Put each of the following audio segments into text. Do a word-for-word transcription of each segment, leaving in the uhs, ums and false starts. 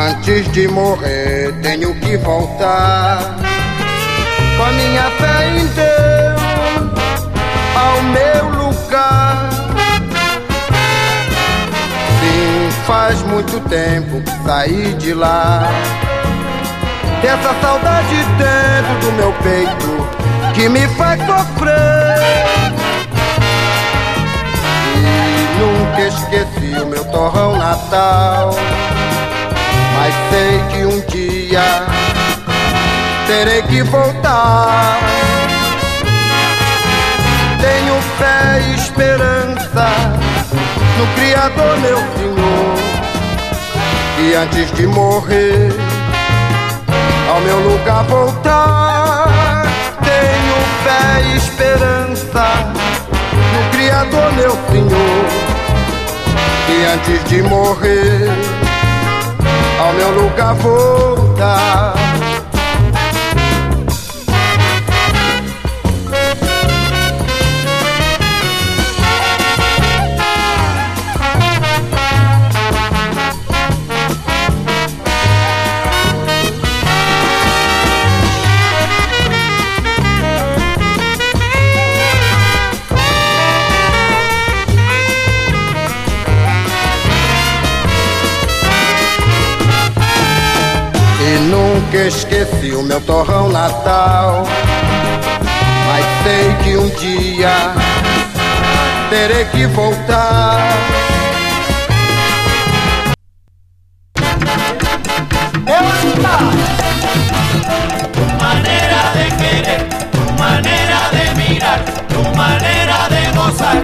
Antes de morrer tenho que voltar com a minha fé em Deus ao meu lugar. Sim, faz muito tempo que saí de lá, dessa saudade dentro do meu peito que me faz sofrer. E nunca esqueci o meu torrão natal, mas sei que um dia terei que voltar. Tenho fé e esperança no Criador, meu Senhor, e antes de morrer ao meu lugar voltar. Tenho fé e esperança no Criador, meu Senhor, e antes de morrer ao meu lugar voltar. Nunca esqueci o meu torrão natal, mas sei que um dia terei que voltar. Tu manera de querer, tu manera de mirar, tu manera de gozar.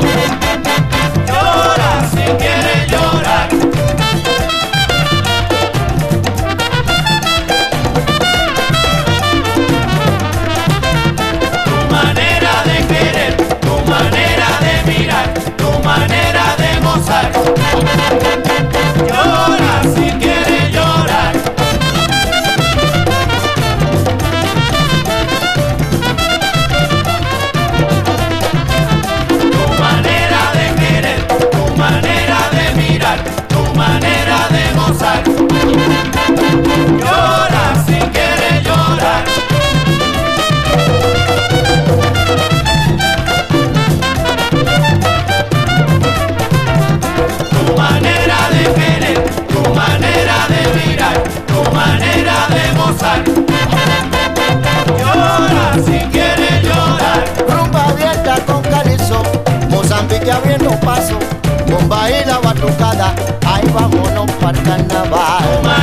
Llora si quieres llorar. Llora si quieres llorar. Tu manera de querer, tu manera de mirar, tu manera de gozar. Llora si quieres llorar. Tu manera de querer, tu manera de mirar, tu manera de gozar. Llora si quieres llorar. Rumba abierta con carizo, Mozambique abriendo paso, bomba y la batucada, ahí vámonos para el carnaval.